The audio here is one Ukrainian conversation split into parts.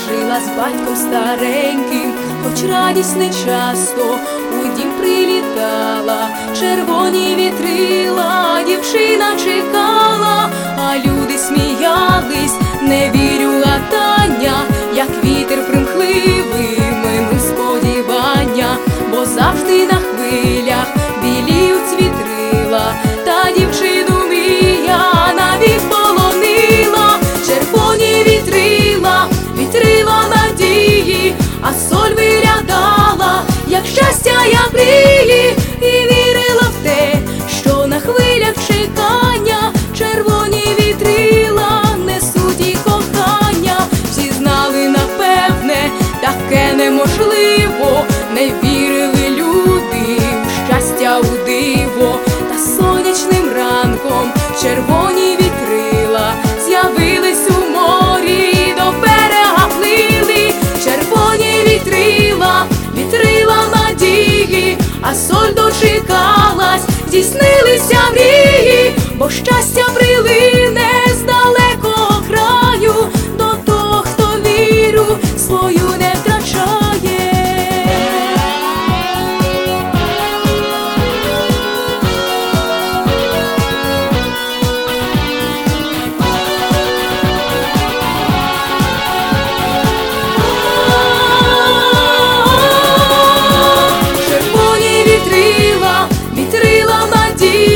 жила з батьком стареньким, хоч радість не часто у дім прилітала. Червоні вітрила, дівчина чекала, а люди сміялись, не вірю латання, як вітер примхливий минув сподівання, бо завжди на хвилях біліють вітрила, та дівчину мрія навік полонила. Червоні вітрила, вітрила надії, а соль виглядала, як щастя я мрії, і вірила в те, що на хвилях чекання червоні вітрила несуть і кохання. Всі знали, напевне, таке неможливо, не вірили люди у щастя, у диво. Та сонячним ранком червоні вітрила з'явились у морі, до берега плили. Червоні вітрила, вітрила надії, а соль дочекалась, здійснилися мрії, бо щастя прилине з далекого краю до того, хто віру свою не втрачає.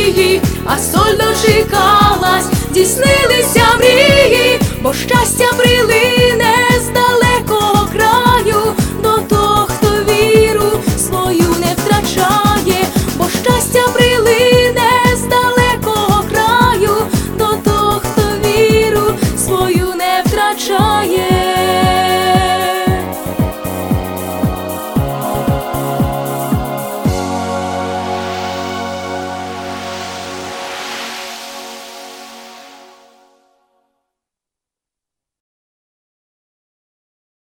А соль дочекалась, здійснилися мрії, бо щастя